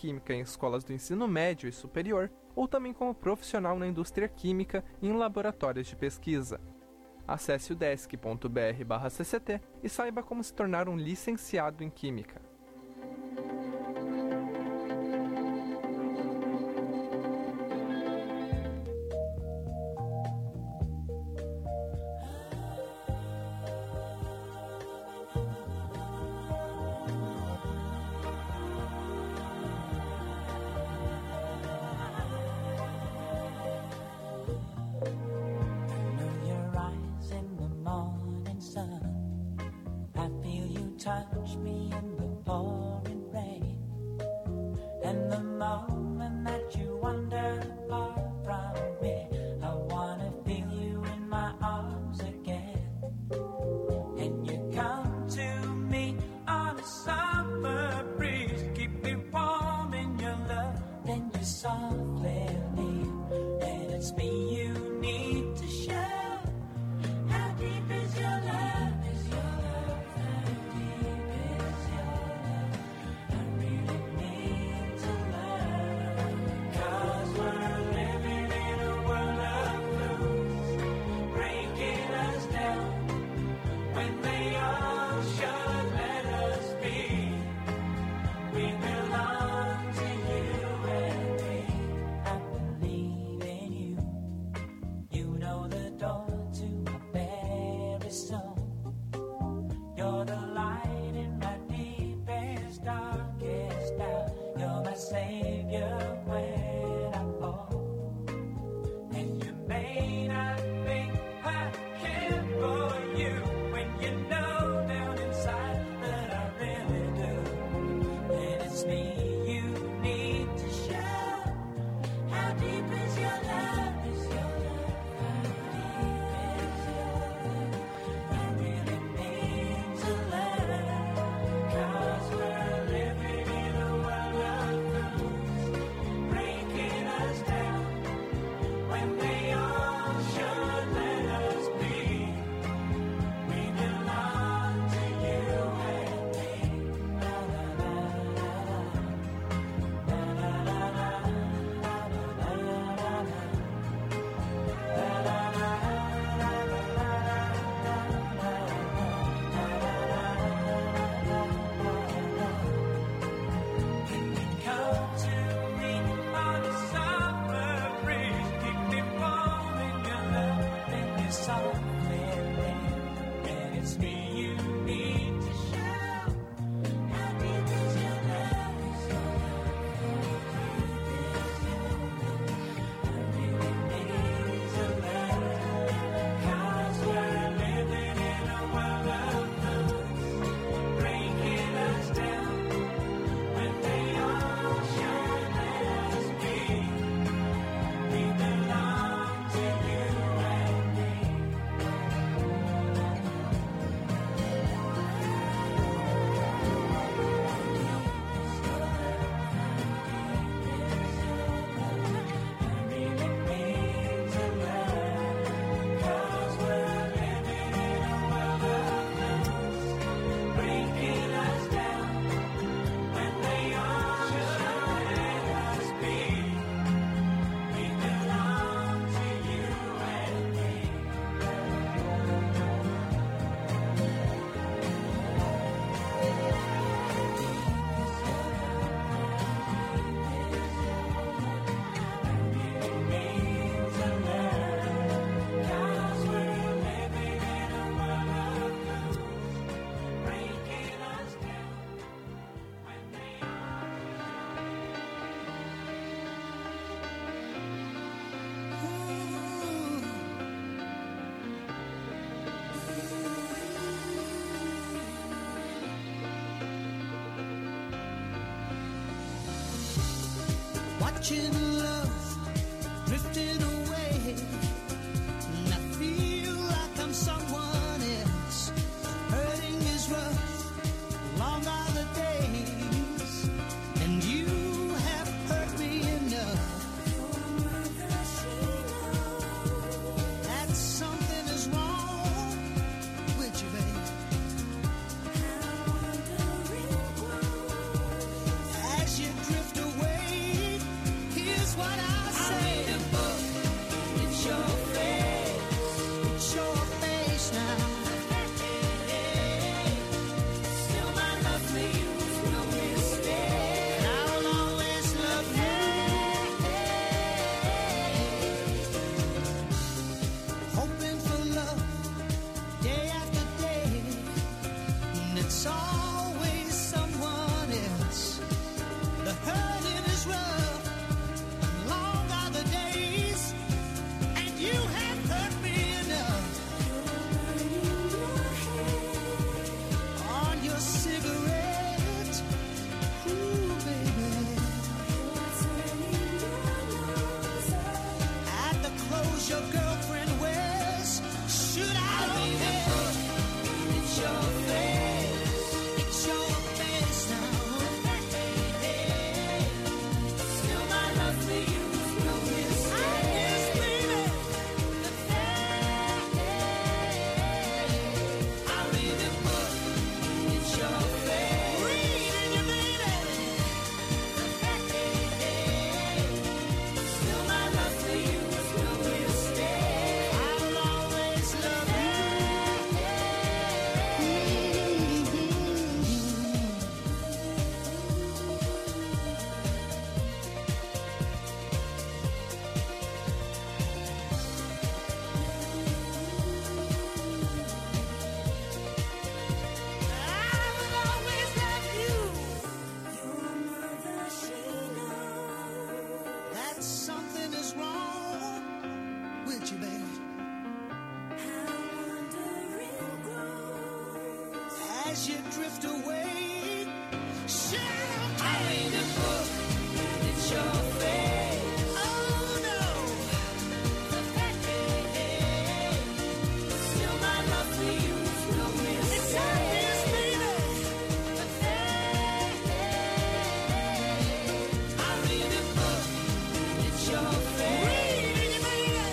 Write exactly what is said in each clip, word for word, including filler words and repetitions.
química em escolas do ensino médio e superior, ou também como profissional na indústria química e em laboratórios de pesquisa. Acesse o desc ponto b r barra c c t e saiba como se tornar um licenciado em Química. Touch me in the pouring rain, and the moment that you wander far from me, I wanna feel you in my arms again. And you come to me on a summer breeze, keep me warm in your love, then you softly leave, and it's me you need to show. How deep is your love? Is your love? Watching love drifting away, and I feel like I'm someone else. Hurting is rough, long are the days, and you have hurt me enough. That something is wrong with you, babe. As you drift away as you drift away. Shadow I read a book, it's your face. Oh no. Still my love for you will mistake. Yes, baby. I read a book, it's your face. Reading it, baby.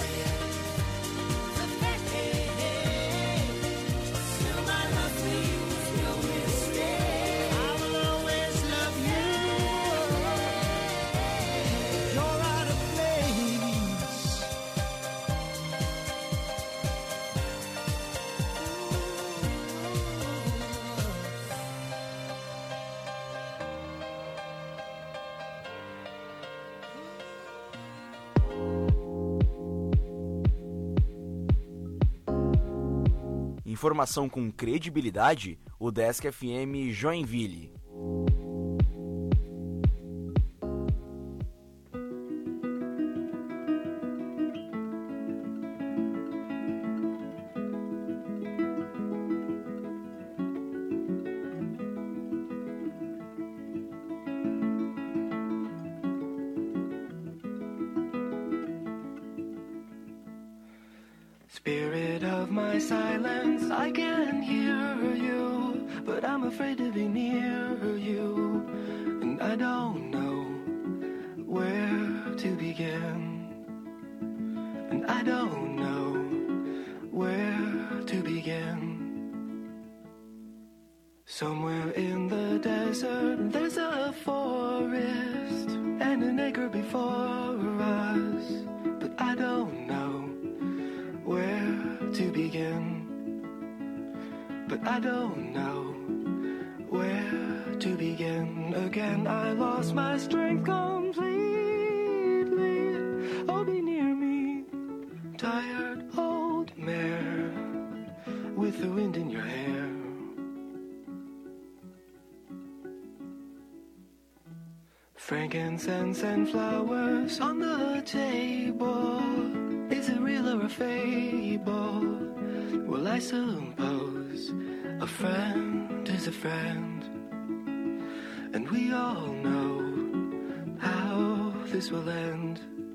Still my love for you will mistake. I will always love you. You're out of place. Informação com credibilidade, o Desk F M Joinville. Spirit of my silence, I can hear you, but I'm afraid to be near you, and I don't know where to begin, and I don't know where to begin. Somewhere in the desert, there's a forest, and an acre before us, but I don't know where to begin, but I don't know where to begin. Again, I lost my strength completely. Oh, be near me, tired old mare with the wind in your hair. Frankincense and flowers on the table. Is it real or a fable? Well, I suppose a friend is a friend, and we all know how this will end.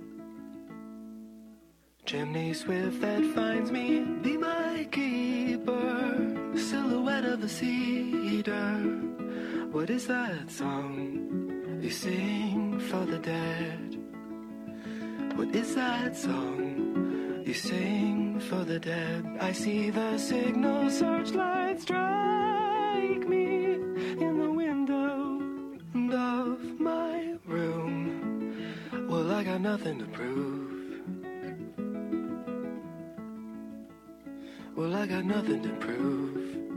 Chimney swift that finds me, be my keeper, silhouette of the cedar. What is that song you sing for the dead? What is that song you sing for the dead? I see the signal searchlight strike me in the window of my room. Well, I got nothing to prove. Well, I got nothing to prove.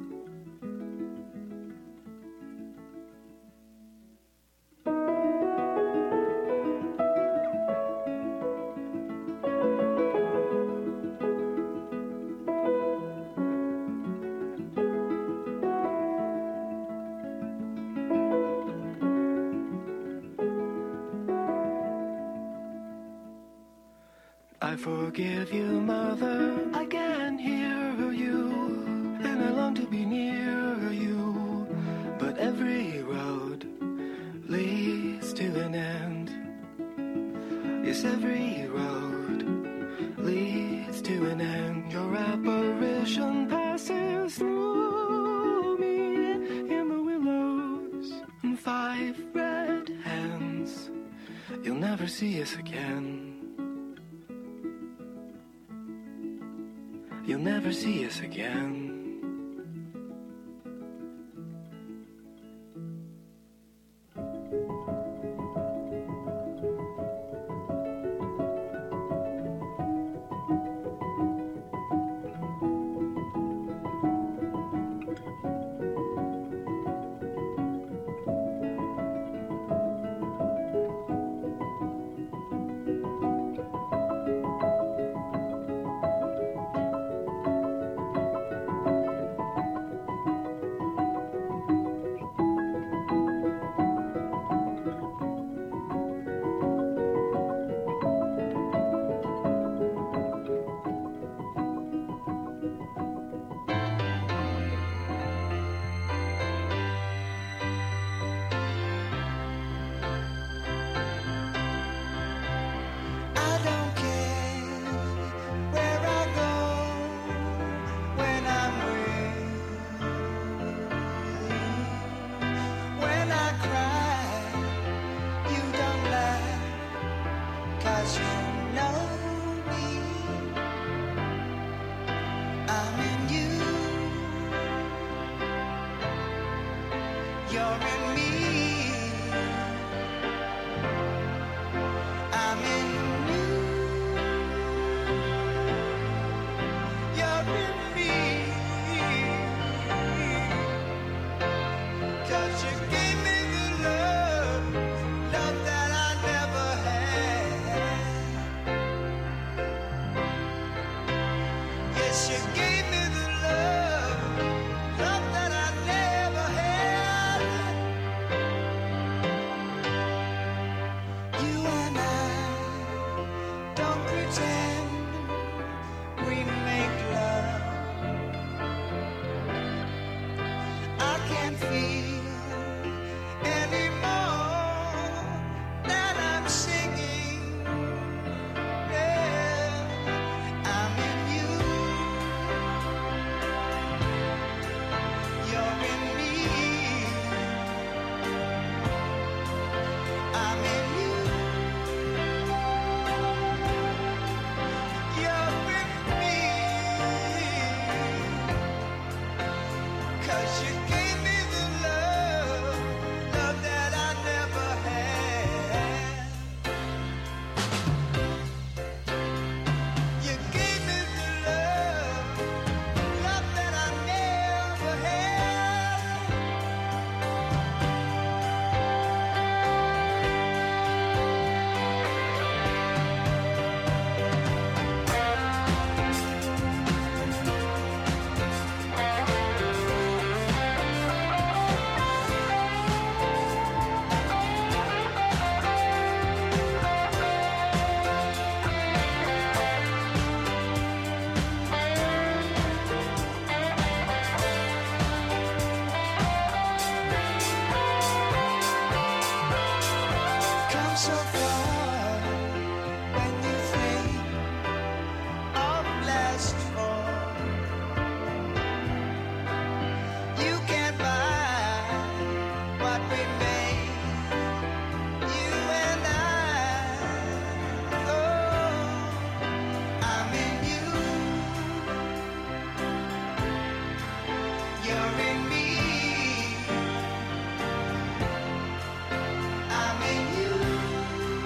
I forgive you, mother, I can hear you, and I long to be near you, but every road leads to an end. Yes, every road leads to an end. Your apparition passes through me in the willows and five red hands. You'll never see us again. You'll never see us again. I'm in you.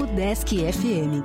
UDESC F M.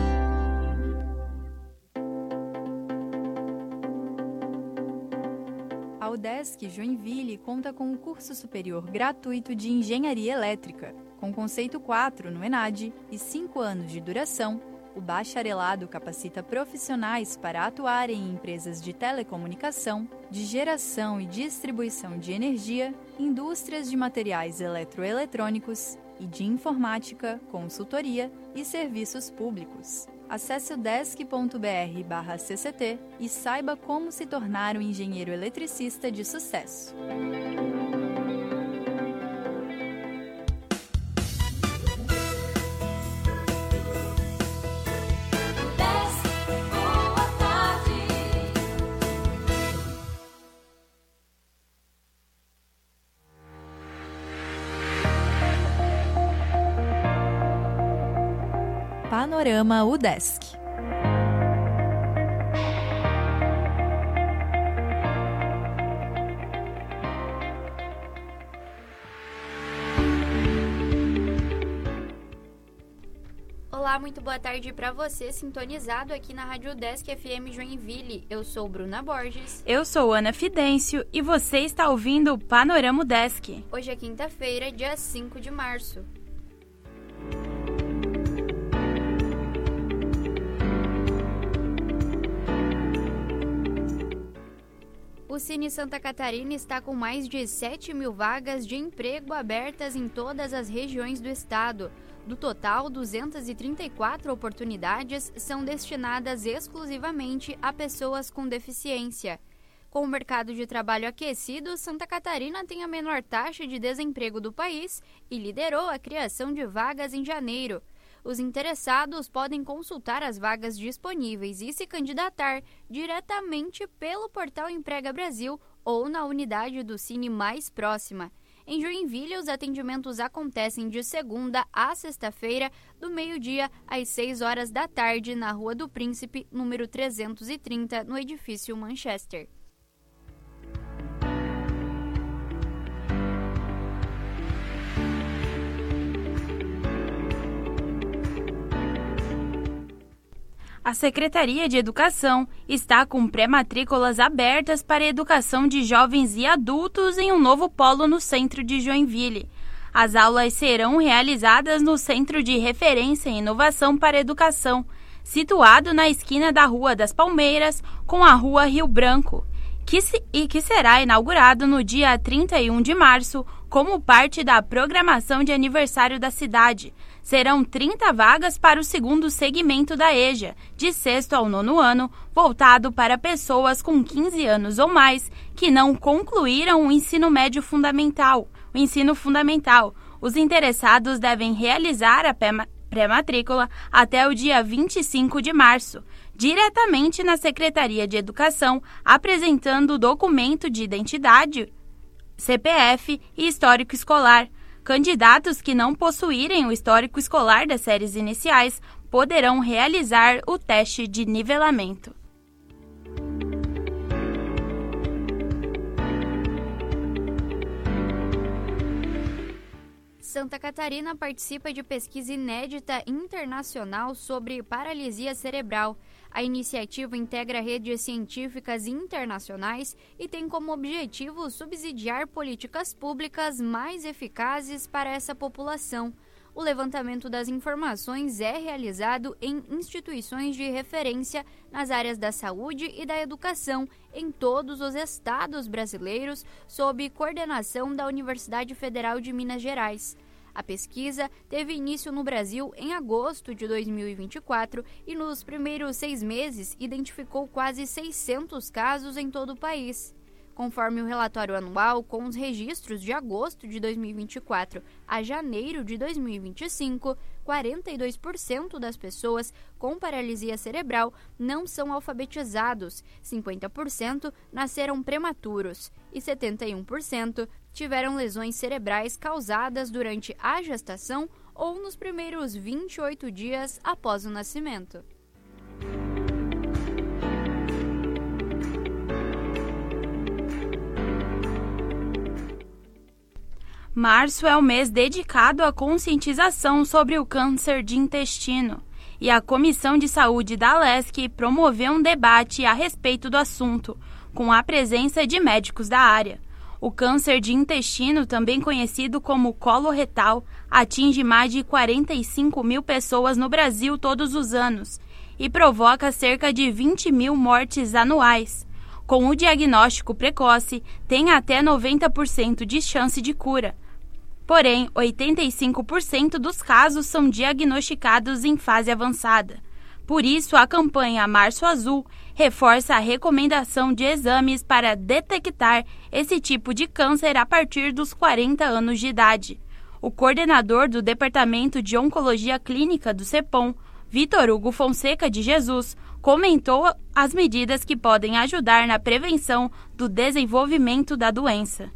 A UDESC Joinville conta com um curso superior gratuito de Engenharia Elétrica, com conceito quatro no ENAD e cinco anos de duração. O bacharelado capacita profissionais para atuar em empresas de telecomunicação, de geração e distribuição de energia, indústrias de materiais eletroeletrônicos e de informática, consultoria e serviços públicos. Acesse udesc ponto br barra C C T e saiba como se tornar um engenheiro eletricista de sucesso. Panorama UDESC. Olá, muito boa tarde para você, sintonizado aqui na Rádio UDESC F M Joinville. Eu sou Bruna Borges. Eu sou Ana Fidêncio e você está ouvindo o Panorama UDESC. Hoje é quinta-feira, dia cinco de março. O Cine Santa Catarina está com mais de sete mil vagas de emprego abertas em todas as regiões do estado. Do total, duzentas e trinta e quatro oportunidades são destinadas exclusivamente a pessoas com deficiência. Com o mercado de trabalho aquecido, Santa Catarina tem a menor taxa de desemprego do país e liderou a criação de vagas em janeiro. Os interessados podem consultar as vagas disponíveis e se candidatar diretamente pelo portal Emprega Brasil ou na unidade do Cine mais próxima. Em Joinville, os atendimentos acontecem de segunda a sexta-feira, do meio-dia às seis horas da tarde, na Rua do Príncipe, número trezentos e trinta, no edifício Manchester. A Secretaria de Educação está com pré-matrículas abertas para a educação de jovens e adultos em um novo polo no centro de Joinville. As aulas serão realizadas no Centro de Referência e Inovação para a Educação, situado na esquina da Rua das Palmeiras com a Rua Rio Branco, que se, e que será inaugurado no dia trinta e um de março como parte da programação de aniversário da cidade. Serão trinta vagas para o segundo segmento da EJA, de sexto ao nono ano, voltado para pessoas com quinze anos ou mais que não concluíram o ensino médio fundamental. O ensino fundamental. Os interessados devem realizar a pré-matrícula até o dia vinte e cinco de março, diretamente na Secretaria de Educação, apresentando o documento de identidade, C P F e histórico escolar. Candidatos que não possuírem o histórico escolar das séries iniciais poderão realizar o teste de nivelamento. Santa Catarina participa de pesquisa inédita internacional sobre paralisia cerebral. A iniciativa integra redes científicas internacionais e tem como objetivo subsidiar políticas públicas mais eficazes para essa população. O levantamento das informações é realizado em instituições de referência nas áreas da saúde e da educação em todos os estados brasileiros, sob coordenação da Universidade Federal de Minas Gerais. A pesquisa teve início no Brasil em agosto de dois mil e vinte e quatro e nos primeiros seis meses identificou quase seiscentos casos em todo o país. Conforme o relatório anual com os registros de agosto de dois mil e vinte e quatro a janeiro de dois mil e vinte e cinco, quarenta e dois por cento das pessoas com paralisia cerebral não são alfabetizados, cinquenta por cento nasceram prematuros e setenta e um por cento tiveram lesões cerebrais causadas durante a gestação ou nos primeiros vinte e oito dias após o nascimento. Março é o mês dedicado à conscientização sobre o câncer de intestino, e a Comissão de Saúde da Alesc promoveu um debate a respeito do assunto, com a presença de médicos da área. O câncer de intestino, também conhecido como colo retal, atinge mais de quarenta e cinco mil pessoas no Brasil todos os anos e provoca cerca de vinte mil mortes anuais. Com o diagnóstico precoce, tem até noventa por cento de chance de cura. Porém, oitenta e cinco por cento dos casos são diagnosticados em fase avançada. Por isso, a campanha Março Azul reforça a recomendação de exames para detectar esse tipo de câncer a partir dos quarenta anos de idade. O coordenador do Departamento de Oncologia Clínica do CEPOM, Vitor Hugo Fonseca de Jesus, comentou as medidas que podem ajudar na prevenção do desenvolvimento da doença.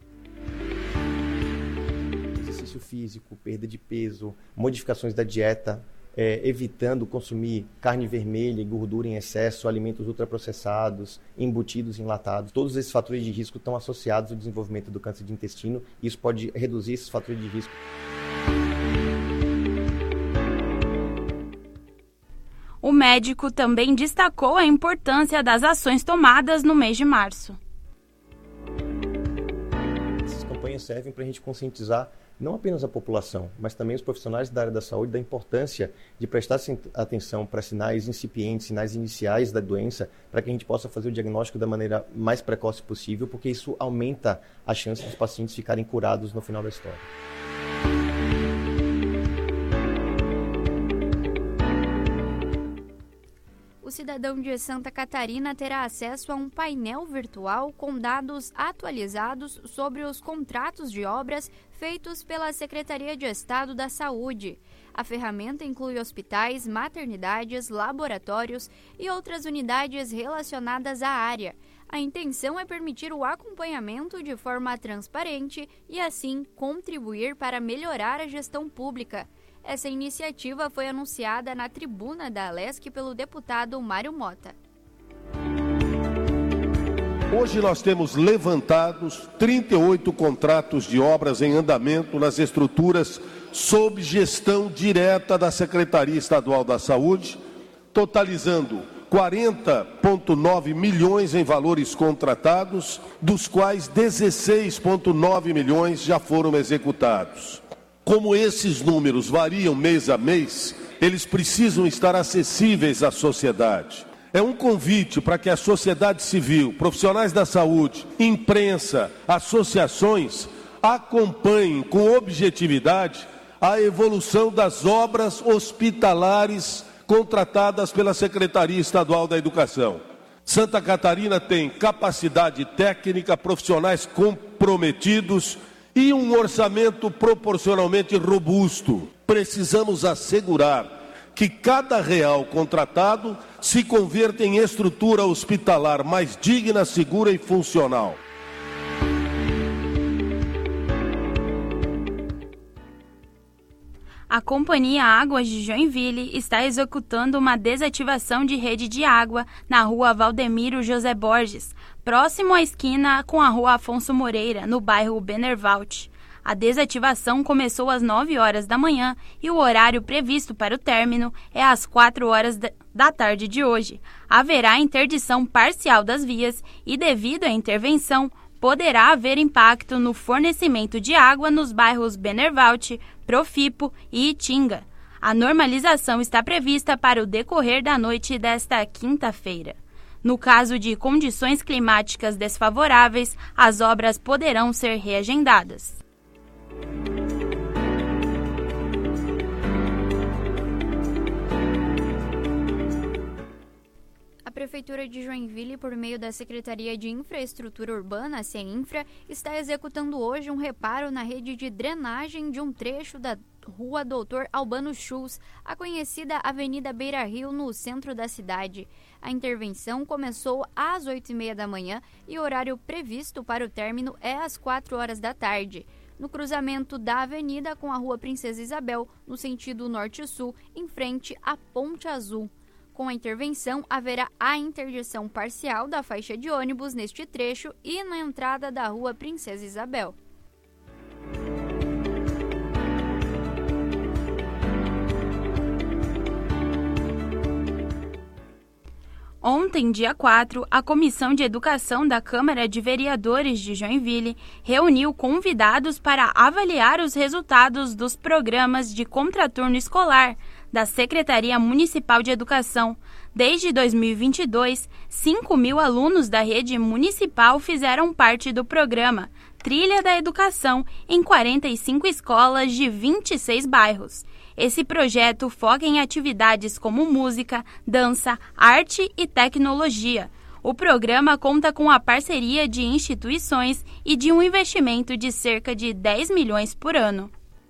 Exercício físico, perda de peso, modificações da dieta, é, evitando consumir carne vermelha e gordura em excesso, alimentos ultraprocessados, embutidos enlatados. Todos esses fatores de risco estão associados ao desenvolvimento do câncer de intestino e isso pode reduzir esses fatores de risco. O médico também destacou a importância das ações tomadas no mês de março. Essas campanhas servem para a gente conscientizar não apenas a população, mas também os profissionais da área da saúde da importância de prestar atenção para sinais incipientes, sinais iniciais da doença, para que a gente possa fazer o diagnóstico da maneira mais precoce possível, porque isso aumenta a chance dos pacientes ficarem curados no final da história. O cidadão de Santa Catarina terá acesso a um painel virtual com dados atualizados sobre os contratos de obras feitos pela Secretaria de Estado da Saúde. A ferramenta inclui hospitais, maternidades, laboratórios e outras unidades relacionadas à área. A intenção é permitir o acompanhamento de forma transparente e, assim, contribuir para melhorar a gestão pública. Essa iniciativa foi anunciada na tribuna da Alesc pelo deputado Mário Mota. Hoje nós temos levantados trinta e oito contratos de obras em andamento nas estruturas sob gestão direta da Secretaria Estadual da Saúde, totalizando quarenta vírgula nove milhões em valores contratados, dos quais dezesseis vírgula nove milhões já foram executados. Como esses números variam mês a mês, eles precisam estar acessíveis à sociedade. É um convite para que a sociedade civil, profissionais da saúde, imprensa, associações, acompanhem com objetividade a evolução das obras hospitalares contratadas pela Secretaria Estadual da Educação. Santa Catarina tem capacidade técnica, profissionais comprometidos e um orçamento proporcionalmente robusto. Precisamos assegurar que cada real contratado se converta em estrutura hospitalar mais digna, segura e funcional. A Companhia Águas de Joinville está executando uma desativação de rede de água na rua Valdemiro José Borges, próximo à esquina com a rua Afonso Moreira, no bairro Benervalt. A desativação começou às nove horas da manhã e o horário previsto para o término é às quatro horas da tarde de hoje. Haverá interdição parcial das vias e, devido à intervenção, poderá haver impacto no fornecimento de água nos bairros Benervalt, Profipo e Itinga. A normalização está prevista para o decorrer da noite desta quinta-feira. No caso de condições climáticas desfavoráveis, as obras poderão ser reagendadas. A Prefeitura de Joinville, por meio da Secretaria de Infraestrutura Urbana, CEINFRA, está executando hoje um reparo na rede de drenagem de um trecho da Rua Doutor Albano Schultz, a conhecida Avenida Beira Rio, no centro da cidade. A intervenção começou às oito e meia da manhã e o horário previsto para o término é às quatro horas da tarde. No cruzamento da avenida com a Rua Princesa Isabel, no sentido norte-sul, em frente à Ponte Azul. Com a intervenção, haverá a interdição parcial da faixa de ônibus neste trecho e na entrada da Rua Princesa Isabel. Ontem, dia quatro, a Comissão de Educação da Câmara de Vereadores de Joinville reuniu convidados para avaliar os resultados dos programas de contraturno escolar da Secretaria Municipal de Educação. Desde dois mil e vinte e dois, cinco mil alunos da rede municipal fizeram parte do programa Trilha da Educação em quarenta e cinco escolas de vinte e seis bairros. Esse projeto foca em atividades como música, dança, arte e tecnologia. O programa conta com a parceria de instituições e de um investimento de cerca de dez milhões por ano.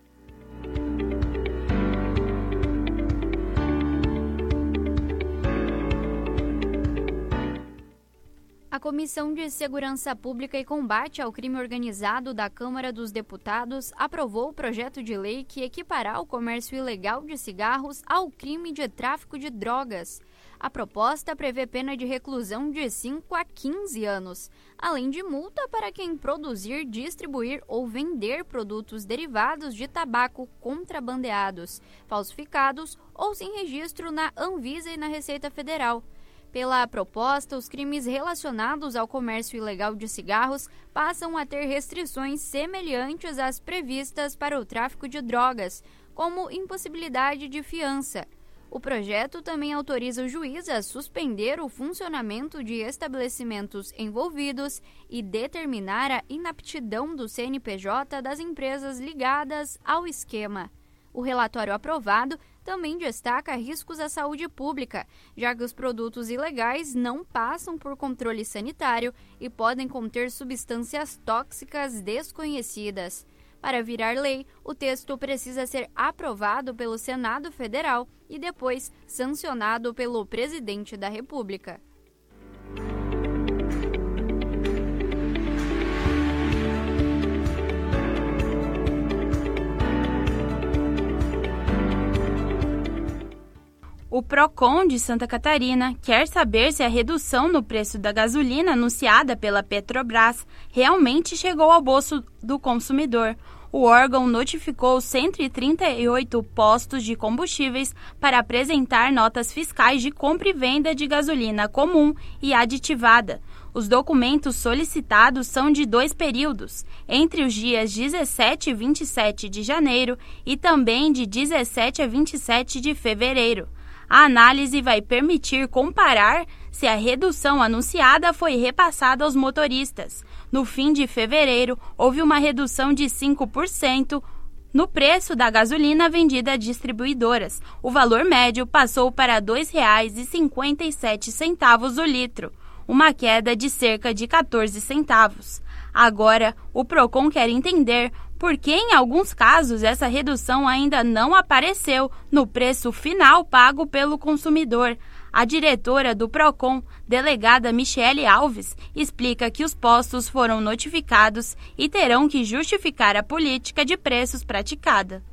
A Comissão de Segurança Pública e Combate ao Crime Organizado da Câmara dos Deputados aprovou o projeto de lei que equipará o comércio ilegal de cigarros ao crime de tráfico de drogas. A proposta prevê pena de reclusão de cinco a quinze anos, além de multa para quem produzir, distribuir ou vender produtos derivados de tabaco contrabandeados, falsificados ou sem registro na Anvisa e na Receita Federal. Pela proposta, os crimes relacionados ao comércio ilegal de cigarros passam a ter restrições semelhantes às previstas para o tráfico de drogas, como impossibilidade de fiança. O projeto também autoriza o juiz a suspender o funcionamento de estabelecimentos envolvidos e determinar a inaptidão do C N P J das empresas ligadas ao esquema. O relatório aprovado também destaca riscos à saúde pública, já que os produtos ilegais não passam por controle sanitário e podem conter substâncias tóxicas desconhecidas. Para virar lei, o texto precisa ser aprovado pelo Senado Federal e depois sancionado pelo Presidente da República. O Procon de Santa Catarina quer saber se a redução no preço da gasolina anunciada pela Petrobras realmente chegou ao bolso do consumidor. O órgão notificou cento e trinta e oito postos de combustíveis para apresentar notas fiscais de compra e venda de gasolina comum e aditivada. Os documentos solicitados são de dois períodos, entre os dias dezessete e vinte e sete de janeiro e também de dezessete a vinte e sete de fevereiro. A análise vai permitir comparar se a redução anunciada foi repassada aos motoristas. No fim de fevereiro, houve uma redução de cinco por cento no preço da gasolina vendida a distribuidoras. O valor médio passou para dois reais e cinquenta e sete centavos o litro, uma queda de cerca de quatorze centavos. Agora, o Procon quer entender por que, em alguns casos, essa redução ainda não apareceu no preço final pago pelo consumidor. A diretora do Procon, delegada Michele Alves, explica que os postos foram notificados e terão que justificar a política de preços praticada.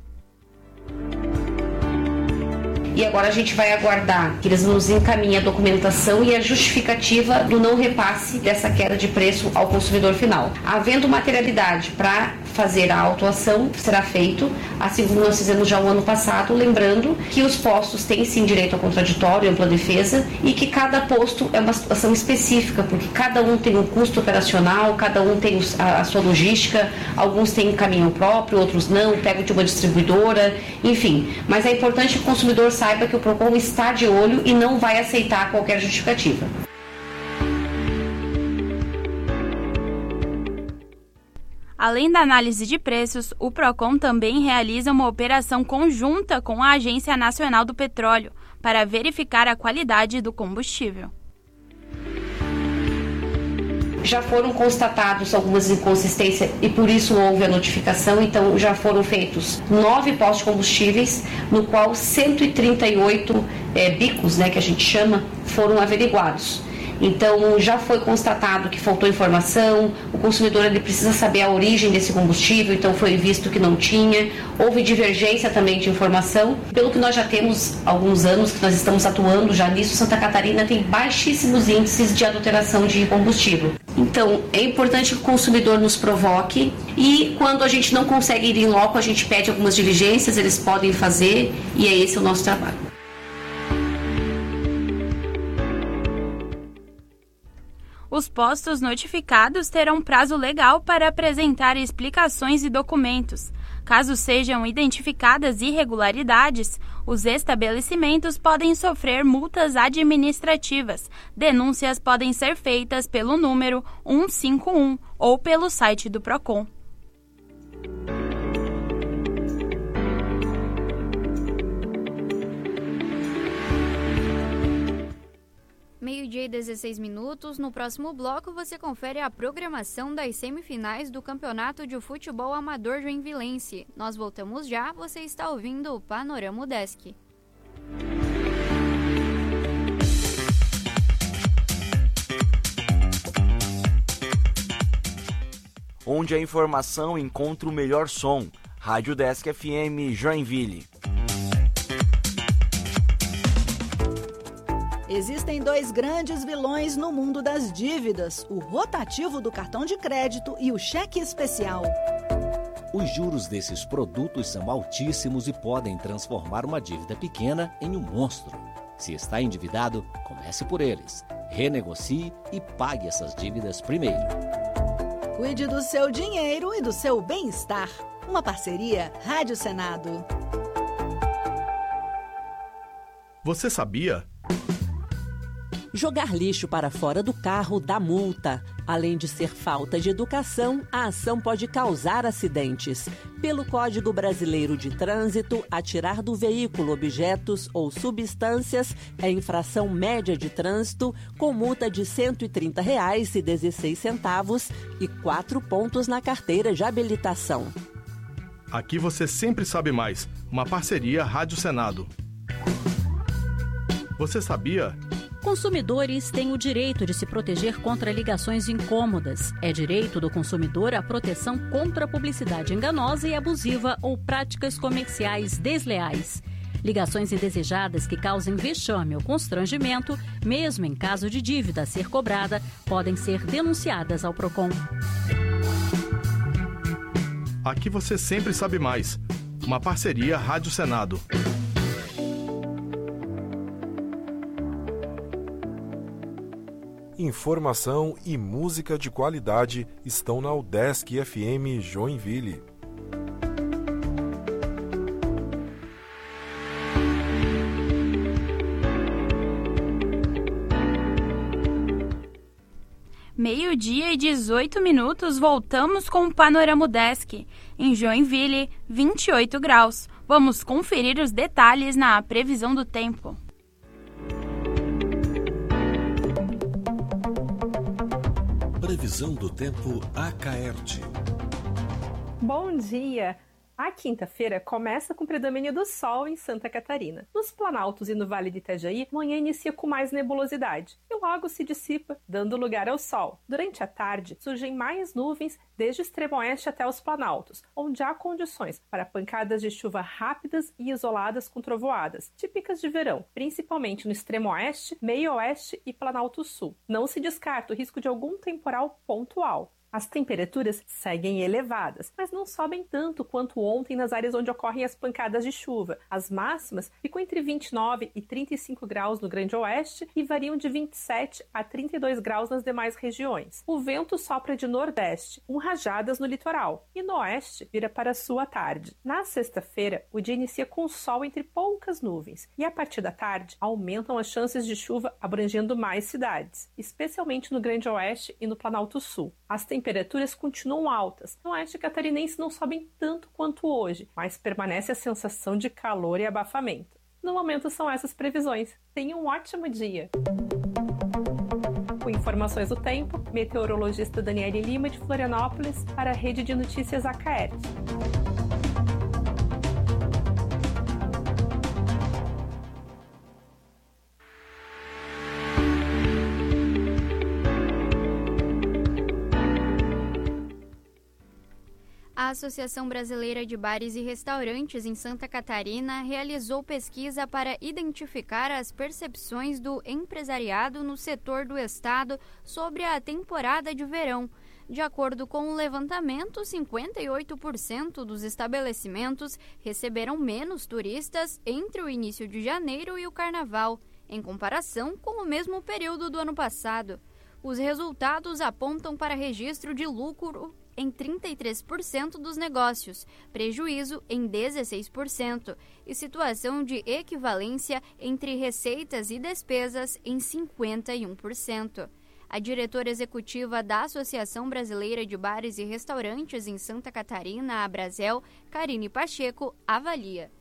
E agora a gente vai aguardar que eles nos encaminhem a documentação e a justificativa do não repasse dessa queda de preço ao consumidor final. Havendo materialidade para fazer a autuação, será feito, assim como nós fizemos já o ano passado, lembrando que os postos têm sim direito ao contraditório, ampla defesa, e que cada posto é uma situação específica, porque cada um tem um custo operacional, cada um tem a, a sua logística, alguns têm caminhão próprio, outros não, pegam de uma distribuidora, enfim. Mas é importante que o consumidor saiba que o Procon está de olho e não vai aceitar qualquer justificativa. Além da análise de preços, o Procon também realiza uma operação conjunta com a Agência Nacional do Petróleo para verificar a qualidade do combustível. Já foram constatados algumas inconsistências e por isso houve a notificação, então já foram feitos nove postos de combustíveis, no qual cento e trinta e oito é, bicos, né, que a gente chama, foram averiguados. Então já foi constatado que faltou informação, o consumidor ele precisa saber a origem desse combustível, então foi visto que não tinha, houve divergência também de informação. Pelo que nós já temos alguns anos que nós estamos atuando já nisso, Santa Catarina tem baixíssimos índices de adulteração de combustível. Então é importante que o consumidor nos provoque e quando a gente não consegue ir em loco, a gente pede algumas diligências, eles podem fazer e é esse o nosso trabalho. Os postos notificados terão prazo legal para apresentar explicações e documentos. Caso sejam identificadas irregularidades, os estabelecimentos podem sofrer multas administrativas. Denúncias podem ser feitas pelo número um cinco um ou pelo site do Procon. Meio-dia e dezesseis minutos. No próximo bloco, você confere a programação das semifinais do Campeonato de Futebol Amador Joinvilense. Nós voltamos já, você está ouvindo o Panorama Udesc. Onde a informação encontra o melhor som. Rádio Udesc F M Joinville. Existem dois grandes vilões no mundo das dívidas, o rotativo do cartão de crédito e o cheque especial. Os juros desses produtos são altíssimos e podem transformar uma dívida pequena em um monstro. Se está endividado, comece por eles. Renegocie e pague essas dívidas primeiro. Cuide do seu dinheiro e do seu bem-estar. Uma parceria Rádio Senado. Você sabia? Jogar lixo para fora do carro dá multa. Além de ser falta de educação, a ação pode causar acidentes. Pelo Código Brasileiro de Trânsito, atirar do veículo objetos ou substâncias é infração média de trânsito com multa de cento e trinta reais e dezesseis centavos e quatro pontos na carteira de habilitação. Aqui você sempre sabe mais. Uma parceria Rádio Senado. Você sabia? Consumidores têm o direito de se proteger contra ligações incômodas. É direito do consumidor a proteção contra a publicidade enganosa e abusiva ou práticas comerciais desleais. Ligações indesejadas que causem vexame ou constrangimento, mesmo em caso de dívida a ser cobrada, podem ser denunciadas ao Procon. Aqui você sempre sabe mais. Uma parceria Rádio Senado. Informação e música de qualidade estão na Udesc F M Joinville. Meio-dia e dezoito minutos, voltamos com o Panorama Udesc. Em Joinville, vinte e oito graus. Vamos conferir os detalhes na previsão do tempo. Previsão do tempo Acaerte. Bom dia! A quinta-feira começa com predomínio do sol em Santa Catarina. Nos Planaltos e no Vale de Itajaí, amanhã inicia com mais nebulosidade e logo se dissipa, dando lugar ao sol. Durante a tarde, surgem mais nuvens desde o extremo oeste até os Planaltos, onde há condições para pancadas de chuva rápidas e isoladas com trovoadas, típicas de verão, principalmente no extremo oeste, meio oeste e Planalto Sul. Não se descarta o risco de algum temporal pontual. As temperaturas seguem elevadas, mas não sobem tanto quanto ontem nas áreas onde ocorrem as pancadas de chuva. As máximas ficam entre vinte e nove e trinta e cinco graus no Grande Oeste e variam de vinte e sete a trinta e dois graus nas demais regiões. O vento sopra de nordeste, com rajadas no litoral, e no oeste vira para sul à tarde. Na sexta-feira, o dia inicia com sol entre poucas nuvens, e a partir da tarde aumentam as chances de chuva abrangendo mais cidades, especialmente no Grande Oeste e no Planalto Sul. As temperaturas continuam altas. No oeste catarinense não sobem tanto quanto hoje, mas permanece a sensação de calor e abafamento. No momento são essas previsões. Tenha um ótimo dia! Com informações do tempo, meteorologista Daniele Lima de Florianópolis para a Rede de Notícias Acaerte. A Associação Brasileira de Bares e Restaurantes em Santa Catarina realizou pesquisa para identificar as percepções do empresariado no setor do estado sobre a temporada de verão. De acordo com o levantamento, cinquenta e oito por cento dos estabelecimentos receberam menos turistas entre o início de janeiro e o carnaval, em comparação com o mesmo período do ano passado. Os resultados apontam para registro de lucro em trinta e três por cento dos negócios, prejuízo em dezesseis por cento e situação de equivalência entre receitas e despesas em cinquenta e um por cento. A diretora executiva da Associação Brasileira de Bares e Restaurantes em Santa Catarina, a Abrasel, Karine Pacheco, avalia.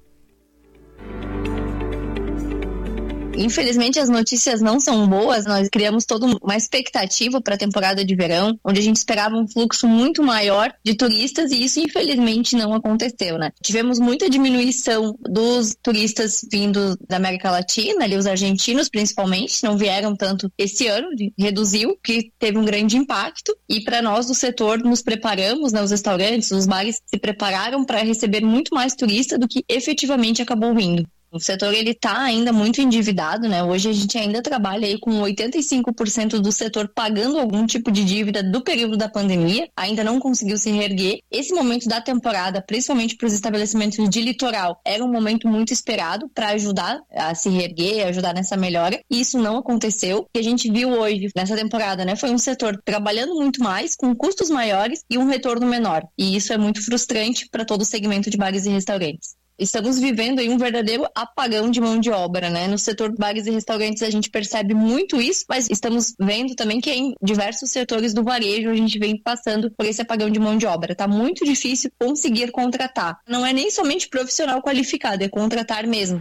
Infelizmente, as notícias não são boas. Nós criamos toda uma expectativa para a temporada de verão, onde a gente esperava um fluxo muito maior de turistas e isso, infelizmente, não aconteceu, né? Tivemos muita diminuição dos turistas vindos da América Latina, ali os argentinos principalmente, não vieram tanto esse ano, reduziu, que teve um grande impacto. E para nós do setor, nos preparamos, né, os restaurantes, os bares se prepararam para receber muito mais turista do que efetivamente acabou vindo. O setor ele está ainda muito endividado, né? Hoje a gente ainda trabalha aí com oitenta e cinco por cento do setor pagando algum tipo de dívida do período da pandemia, ainda não conseguiu se reerguer. Esse momento da temporada, principalmente para os estabelecimentos de litoral, era um momento muito esperado para ajudar a se reerguer, ajudar nessa melhora, e isso não aconteceu. O que a gente viu hoje nessa temporada, né, foi um setor trabalhando muito mais, com custos maiores e um retorno menor. E isso é muito frustrante para todo o segmento de bares e restaurantes. Estamos vivendo aí um verdadeiro apagão de mão de obra, né? No setor bares e restaurantes a gente percebe muito isso, mas estamos vendo também que em diversos setores do varejo a gente vem passando por esse apagão de mão de obra. Tá muito difícil conseguir contratar. Não é nem somente profissional qualificado, é contratar mesmo.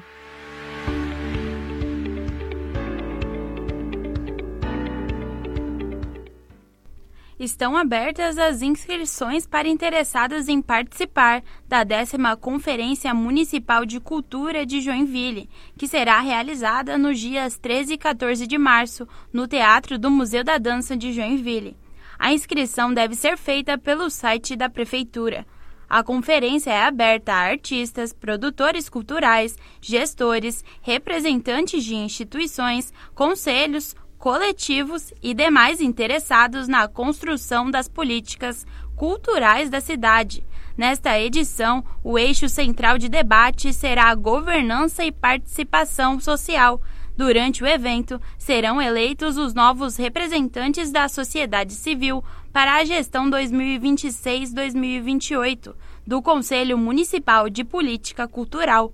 Estão abertas as inscrições para interessados em participar da décima Conferência Municipal de Cultura de Joinville, que será realizada nos dias treze e quatorze de março, no Teatro do Museu da Dança de Joinville. A inscrição deve ser feita pelo site da Prefeitura. A conferência é aberta a artistas, produtores culturais, gestores, representantes de instituições, conselhos, coletivos e demais interessados na construção das políticas culturais da cidade. Nesta edição, o eixo central de debate será a governança e participação social. Durante o evento, serão eleitos os novos representantes da sociedade civil para a gestão dois mil e vinte e seis a dois mil e vinte e oito do Conselho Municipal de Política Cultural.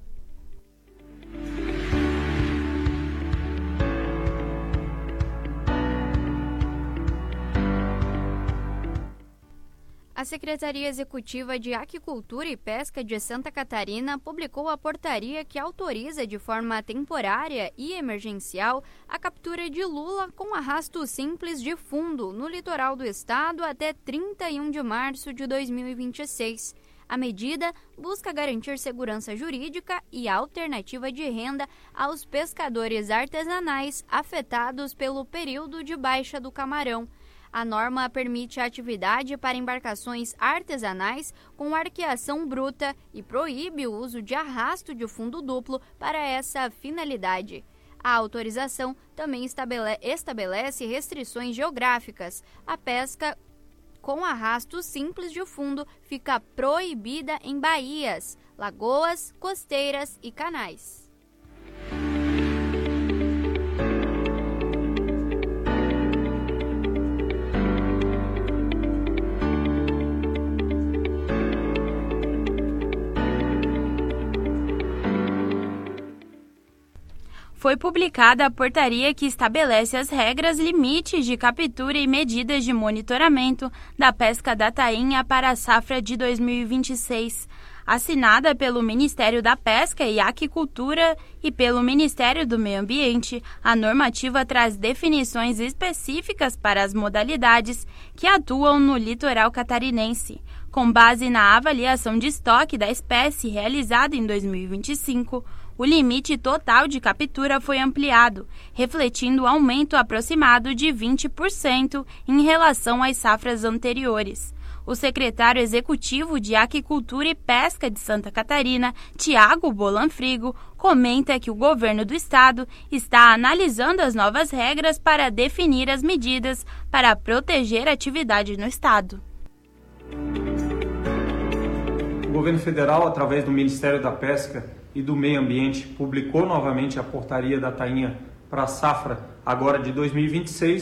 A Secretaria Executiva de Aquicultura e Pesca de Santa Catarina publicou a portaria que autoriza de forma temporária e emergencial a captura de lula com arrasto simples de fundo no litoral do estado até trinta e um de março de dois mil e vinte e seis. A medida busca garantir segurança jurídica e alternativa de renda aos pescadores artesanais afetados pelo período de baixa do camarão. A norma permite a atividade para embarcações artesanais com arqueação bruta e proíbe o uso de arrasto de fundo duplo para essa finalidade. A autorização também estabele- estabelece restrições geográficas. A pesca com arrasto simples de fundo fica proibida em baías, lagoas, costeiras e canais. Foi publicada a portaria que estabelece as regras, limites de captura e medidas de monitoramento da pesca da tainha para a safra de dois mil e vinte e seis. Assinada pelo Ministério da Pesca e Aquicultura e pelo Ministério do Meio Ambiente, a normativa traz definições específicas para as modalidades que atuam no litoral catarinense. Com base na avaliação de estoque da espécie realizada em dois mil e vinte e cinco, o limite total de captura foi ampliado, refletindo o aumento aproximado de vinte por cento em relação às safras anteriores. O secretário executivo de Aquicultura e Pesca de Santa Catarina, Tiago Bolanfrigo, comenta que o governo do estado está analisando as novas regras para definir as medidas para proteger a atividade no estado. O governo federal, através do Ministério da Pesca e do Meio Ambiente, publicou novamente a portaria da tainha para a safra agora de dois mil e vinte e seis.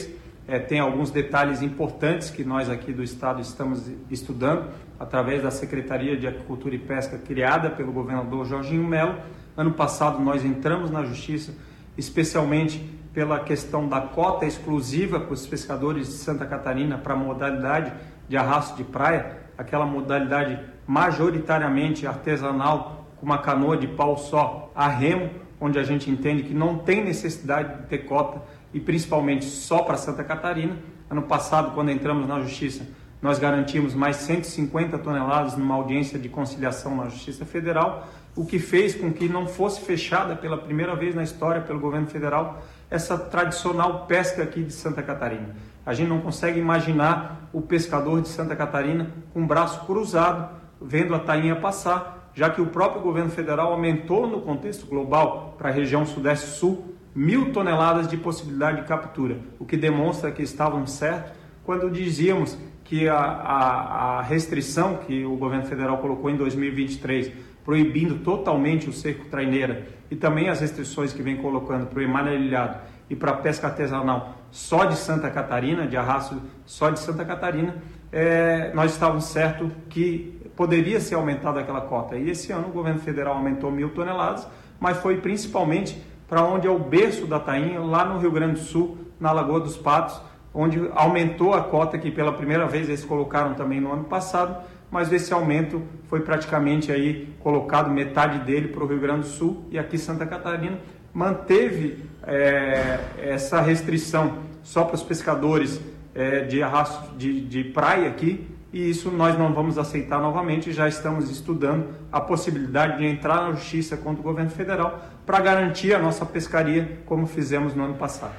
é, tem alguns detalhes importantes que nós aqui do Estado estamos estudando através da Secretaria de Agricultura e Pesca criada pelo governador Jorginho Melo. Ano passado nós entramos na Justiça, especialmente pela questão da cota exclusiva para os pescadores de Santa Catarina para a modalidade de arrasto de praia, aquela modalidade majoritariamente artesanal, com uma canoa de pau só a remo, onde a gente entende que não tem necessidade de ter cota e principalmente só para Santa Catarina. Ano passado, quando entramos na Justiça, nós garantimos mais cento e cinquenta toneladas numa audiência de conciliação na Justiça Federal, o que fez com que não fosse fechada pela primeira vez na história pelo governo federal essa tradicional pesca aqui de Santa Catarina. A gente não consegue imaginar o pescador de Santa Catarina com o braço cruzado, vendo a tainha passar, já que o próprio governo federal aumentou no contexto global para a região Sudeste-Sul mil toneladas de possibilidade de captura, o que demonstra que estávamos certos quando dizíamos que a, a, a restrição que o governo federal colocou em dois mil e vinte e três, proibindo totalmente o cerco traineira e também as restrições que vem colocando para o emanelhado e para a pesca artesanal só de Santa Catarina, de arrasto só de Santa Catarina, é, nós estávamos certos que poderia ser aumentada aquela cota. E esse ano o governo federal aumentou mil toneladas, mas foi principalmente para onde é o berço da tainha, lá no Rio Grande do Sul, na Lagoa dos Patos, onde aumentou a cota que pela primeira vez eles colocaram também no ano passado, mas esse aumento foi praticamente aí colocado metade dele para o Rio Grande do Sul, e aqui Santa Catarina manteve é, essa restrição só para os pescadores é, de arrasto de, de praia aqui, e isso nós não vamos aceitar novamente. Já estamos estudando a possibilidade de entrar na justiça contra o governo federal para garantir a nossa pescaria como fizemos no ano passado.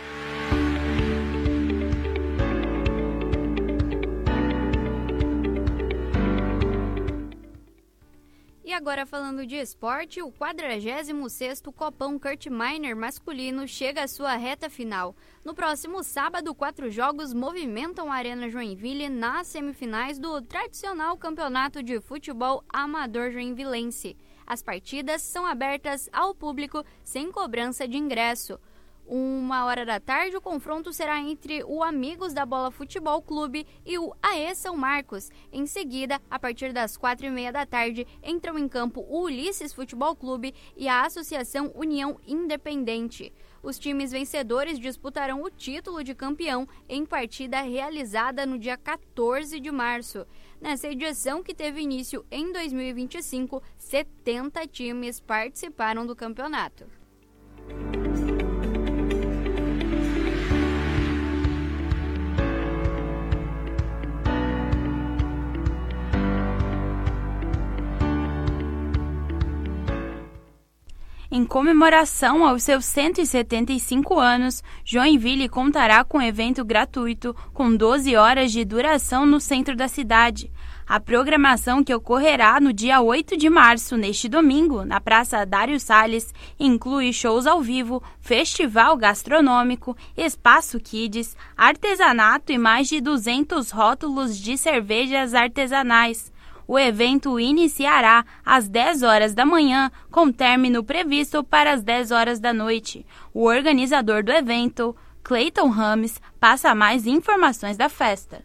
E agora, falando de esporte, o quadragésimo sexto Copão Kurt Miner masculino chega à sua reta final. No próximo sábado, quatro jogos movimentam a Arena Joinville nas semifinais do tradicional Campeonato de Futebol Amador Joinvilense. As partidas são abertas ao público sem cobrança de ingresso. Uma hora da tarde, o confronto será entre o Amigos da Bola Futebol Clube e o A E São Marcos. Em seguida, a partir das quatro e meia da tarde, entram em campo o Ulisses Futebol Clube e a Associação União Independente. Os times vencedores disputarão o título de campeão em partida realizada no dia quatorze de março. Nessa edição, que teve início em dois mil e vinte e cinco, setenta times participaram do campeonato. Em comemoração aos seus cento e setenta e cinco anos, Joinville contará com evento gratuito com doze horas de duração no centro da cidade. A programação, que ocorrerá no dia oito de março, neste domingo, na Praça Dário Salles, inclui shows ao vivo, festival gastronômico, espaço kids, artesanato e mais de duzentos rótulos de cervejas artesanais. O evento iniciará às dez horas da manhã, com término previsto para as dez horas da noite. O organizador do evento, Cleiton Rames, passa mais informações da festa.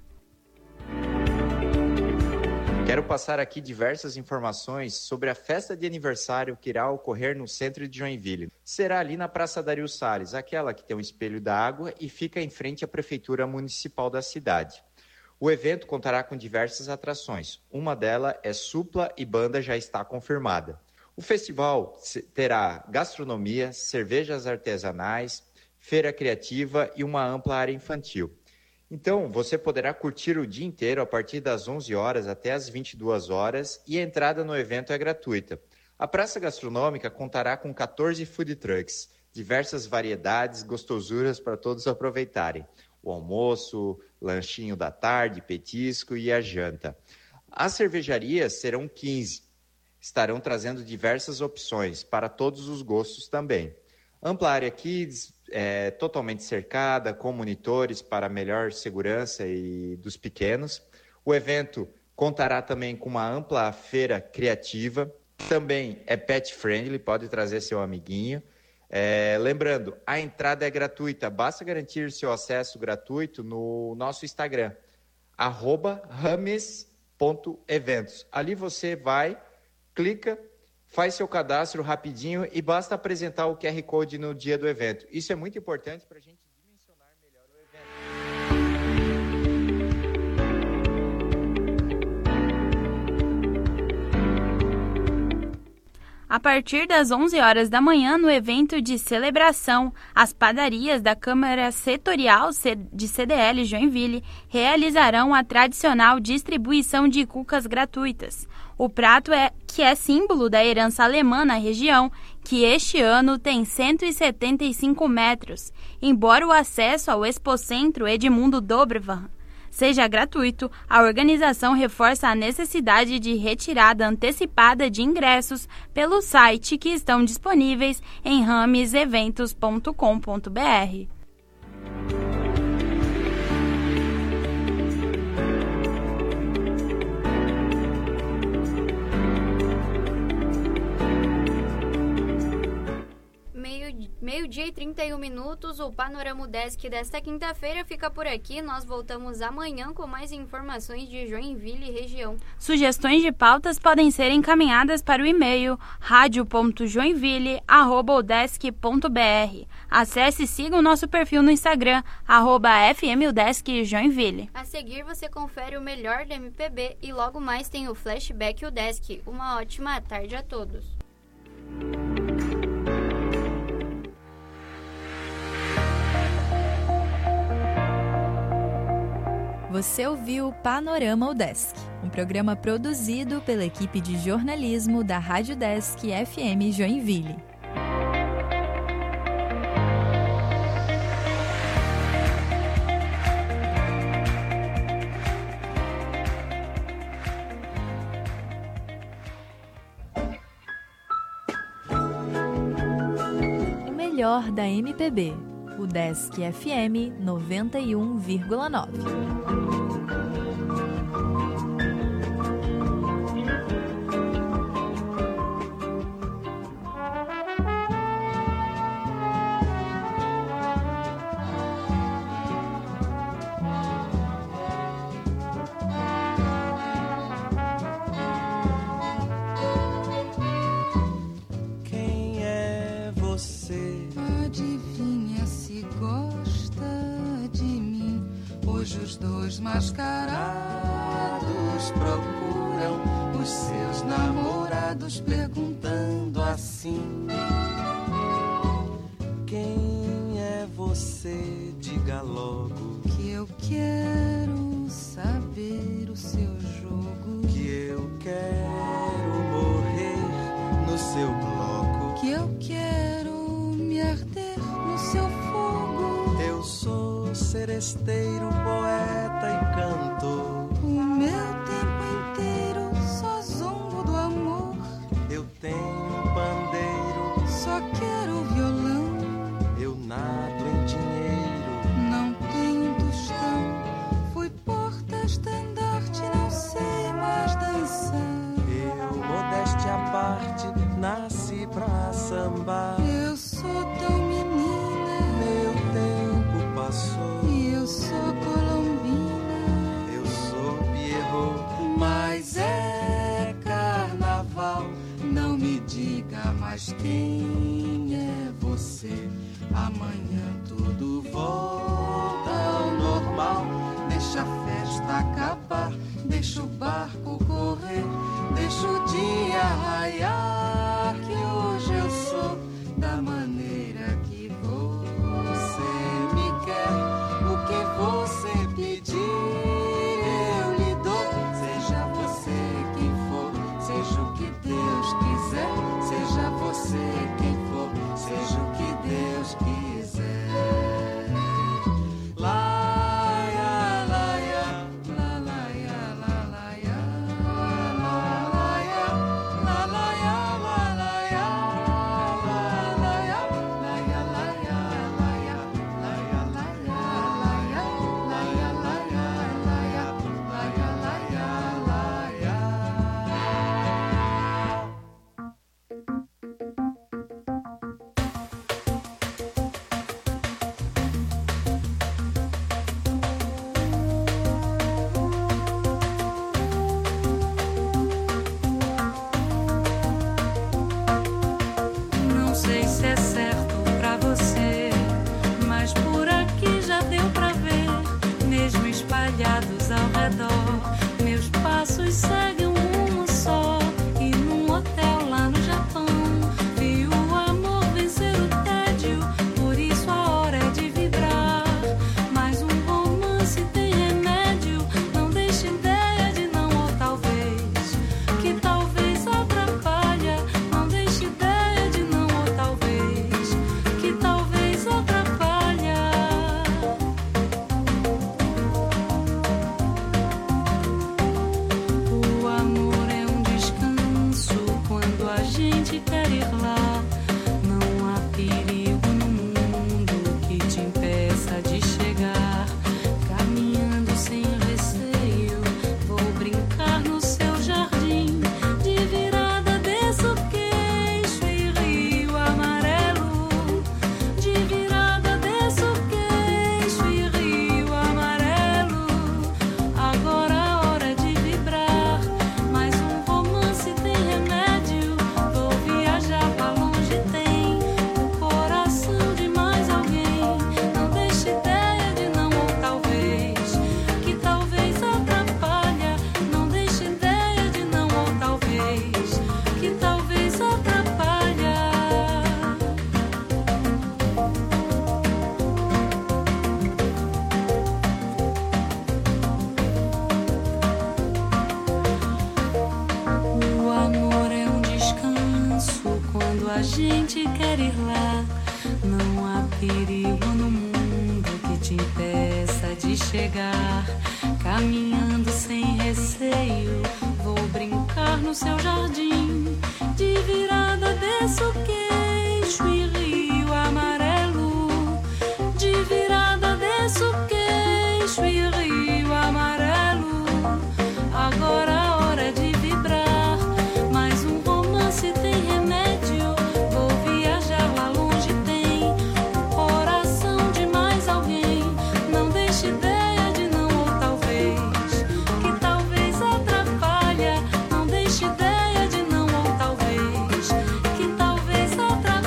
Quero passar aqui diversas informações sobre a festa de aniversário que irá ocorrer no centro de Joinville. Será ali na Praça Dário Salles, aquela que tem um espelho da água e fica em frente à Prefeitura Municipal da cidade. O evento contará com diversas atrações. Uma delas é Supla e Banda, já está confirmada. O festival terá gastronomia, cervejas artesanais, feira criativa e uma ampla área infantil. Então, você poderá curtir o dia inteiro a partir das onze horas até as vinte e duas horas, e a entrada no evento é gratuita. A praça gastronômica contará com quatorze food trucks, diversas variedades, gostosuras para todos aproveitarem. O almoço, lanchinho da tarde, petisco e a janta. As cervejarias serão quinze. Estarão trazendo diversas opções para todos os gostos também. Ampla área kids, é, totalmente cercada, com monitores para melhor segurança e dos pequenos. O evento contará também com uma ampla feira criativa. Também é pet friendly, pode trazer seu amiguinho. É, lembrando, a entrada é gratuita, basta garantir seu acesso gratuito no nosso Instagram, arroba rames ponto eventos. Ali você vai, clica, faz seu cadastro rapidinho e basta apresentar o Q R Code no dia do evento. Isso é muito importante para a gente dimensionar melhor o evento. A partir das onze horas da manhã, no evento de celebração, as padarias da Câmara Setorial de C D L Joinville realizarão a tradicional distribuição de cucas gratuitas. O prato é que é símbolo da herança alemã na região, que este ano tem cento e setenta e cinco metros, embora o acesso ao Expocentro Edmundo Dobrevan seja gratuito, a organização reforça a necessidade de retirada antecipada de ingressos pelo site que estão disponíveis em rames eventos ponto com ponto b r. Meio-dia e trinta e um minutos, o Panorama UDESC desta quinta-feira fica por aqui. Nós voltamos amanhã com mais informações de Joinville e região. Sugestões de pautas podem ser encaminhadas para o e-mail radio ponto joinville arroba udesc ponto b r. Acesse e siga o nosso perfil no Instagram, arroba F M UDESC Joinville. A seguir você confere o melhor da M P B e logo mais tem o Flashback UDESC. Uma ótima tarde a todos. Você ouviu Panorama UDESC, um programa produzido pela equipe de jornalismo da Rádio UDESC F M Joinville. O melhor da M P B. UDESC F M noventa e um vírgula nove. Quem é você? Adivinha se gosta de mim. Hoje os dois mascarados procuram os seus namorados, perguntando assim: quem é você? Diga logo que eu quero saber o seu jogo, que eu quero morrer no seu bloco, que eu quero me arder no seu fogo. Eu sou seresteiro, poeta e cantor. O meu tempo inteiro só zombo do amor. Eu tenho um pandeiro, só quero violão. Eu nado em dinheiro, não tenho tostão. Fui porta-estandarte, não sei mais dançar. Eu, modéstia à parte, nasci pra sambar. Eu sou tão menina, meu tempo passou. E eu sou colombina, eu sou Pierrot. Mas é carnaval, não me diga mais quem é você. Amanhã tudo volta ao normal. Deixa a festa acabar, deixa o barco correr, deixa o dia raiar, que hoje eu sou da maneira que você me quer. O que você pedir eu lhe dou. Seja você quem for, seja o que Deus quiser. Seja você quem for, seja o que Deus quiser. Laia, laia, la laia, la laia, la laia, la laia. segue um rumo só. E num hotel lá no Japão, vi o amor vencer o tédio. Por isso a hora é de vibrar. Mas um romance tem remédio. Não deixe ideia de não ou talvez, que talvez atrapalha. Não deixe ideia de não ou talvez, que talvez atrapalha. O amor é um descanso quando a gente quer ir lá. Não há perigo no mundo que te impeça de chegar. Caminhando sem receio, vou brincar no seu jardim. De virada desço o queixo e rio amarelo. De virada desço o queixo e rio amarelo. Agora a hora de vibrar. Mais um romance tem remédio. Vou viajar pra longe, tem o coração de mais alguém. Não deixe ideia de não ou talvez, que talvez atrapalha. Não deixe ideia de não ou talvez, que talvez atrapalha. O amor é um descanso quando a gente quer ir lá. Não há perigo no mundo que te impeça de chegar. Caminhando sem receio, vou brincar no seu jardim. De virada desço o